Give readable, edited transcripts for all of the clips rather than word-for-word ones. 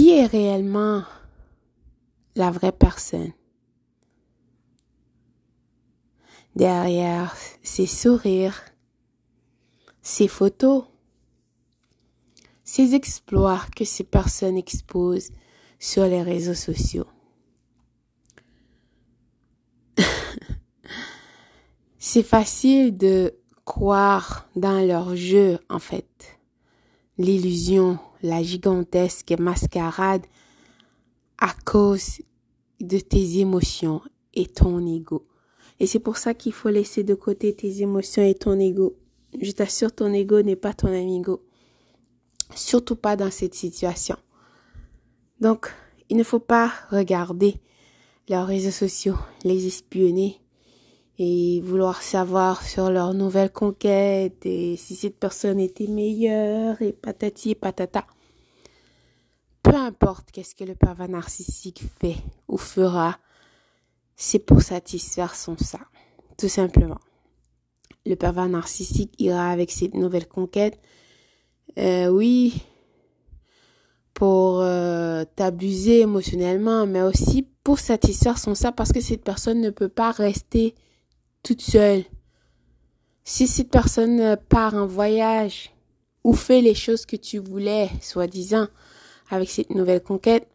qui est réellement la vraie personne derrière ses sourires, ses photos, ces exploits que ces personnes exposent sur les réseaux sociaux. C'est facile de croire dans leur jeu, en fait. L'illusion, la gigantesque mascarade à cause de tes émotions et ton ego. Et c'est pour ça qu'il faut laisser de côté tes émotions et ton ego. Je t'assure, ton ego n'est pas ton amigo. Surtout pas dans cette situation. Donc, il ne faut pas regarder leurs réseaux sociaux, les espionner et vouloir savoir sur leur nouvelle conquête et si cette personne était meilleure et patati et patata. Peu importe qu'est-ce que le pervers narcissique fait ou fera, c'est pour satisfaire son ça, tout simplement. Le pervers narcissique ira avec cette nouvelle conquête, oui, pour t'abuser émotionnellement, mais aussi pour satisfaire son ça parce que cette personne ne peut pas rester toute seule. Si cette personne part en voyage ou fait les choses que tu voulais, soi-disant, avec cette nouvelle conquête,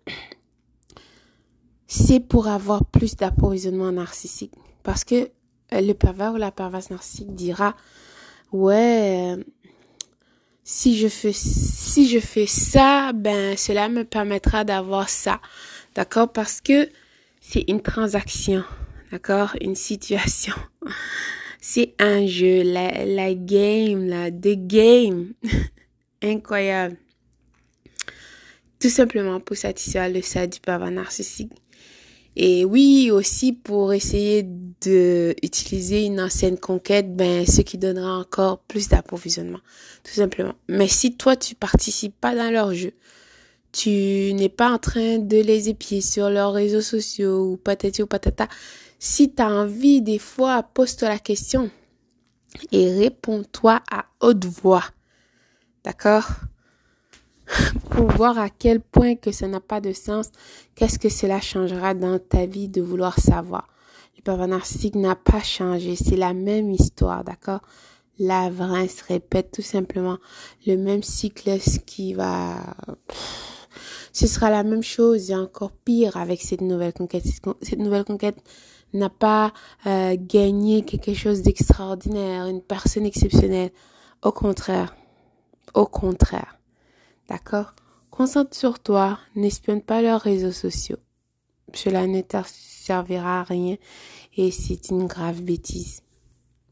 c'est pour avoir plus d'approvisionnement narcissique. Parce que le pervers ou la perverse narcissique dira, ouais, si je fais ça, ben cela me permettra d'avoir ça. D'accord? Parce que c'est une transaction. D'accord? Une situation. C'est un jeu, la game, the game. Incroyable. Tout simplement pour satisfaire le ça du pervers narcissique. Et oui, aussi pour essayer de utiliser une ancienne conquête, ben, ce qui donnera encore plus d'approvisionnement. Tout simplement. Mais si toi, tu participes pas dans leur jeu, tu n'es pas en train de les épier sur leurs réseaux sociaux ou patati ou patata, si tu as envie, des fois, pose-toi la question et réponds-toi à haute voix. D'accord? Pour voir à quel point que ça n'a pas de sens, qu'est-ce que cela changera dans ta vie de vouloir savoir. Le pervers narcissique n'a pas changé, c'est la même histoire, d'accord? La vraie se répète tout simplement, le même cycle qui va... Ce sera la même chose et encore pire avec cette nouvelle conquête. Cette nouvelle conquête n'a pas gagné quelque chose d'extraordinaire, une personne exceptionnelle. Au contraire. D'accord? Concentre sur toi, n'espionne pas leurs réseaux sociaux. Cela ne te servira à rien et c'est une grave bêtise.